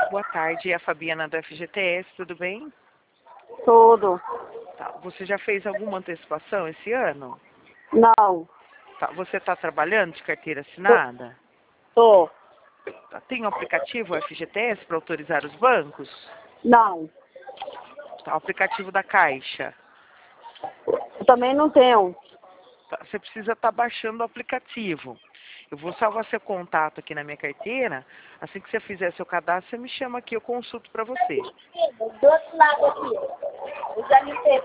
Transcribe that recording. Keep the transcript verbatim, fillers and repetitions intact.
Boa tarde, é a Fabiana do F G T S, tudo bem? Tudo. Tá. Você já fez alguma antecipação esse ano? Não. Tá. Você está trabalhando de carteira assinada? Tô. Tá. Tem o aplicativo F G T S para autorizar os bancos? Não. Tá. O aplicativo da Caixa? Eu também não tenho. Tá. Você precisa estar baixando o aplicativo. Eu vou salvar seu contato aqui na minha carteira. Assim que você fizer seu cadastro, você me chama aqui, eu consulto para você. Do outro lado aqui. Eu já limpei.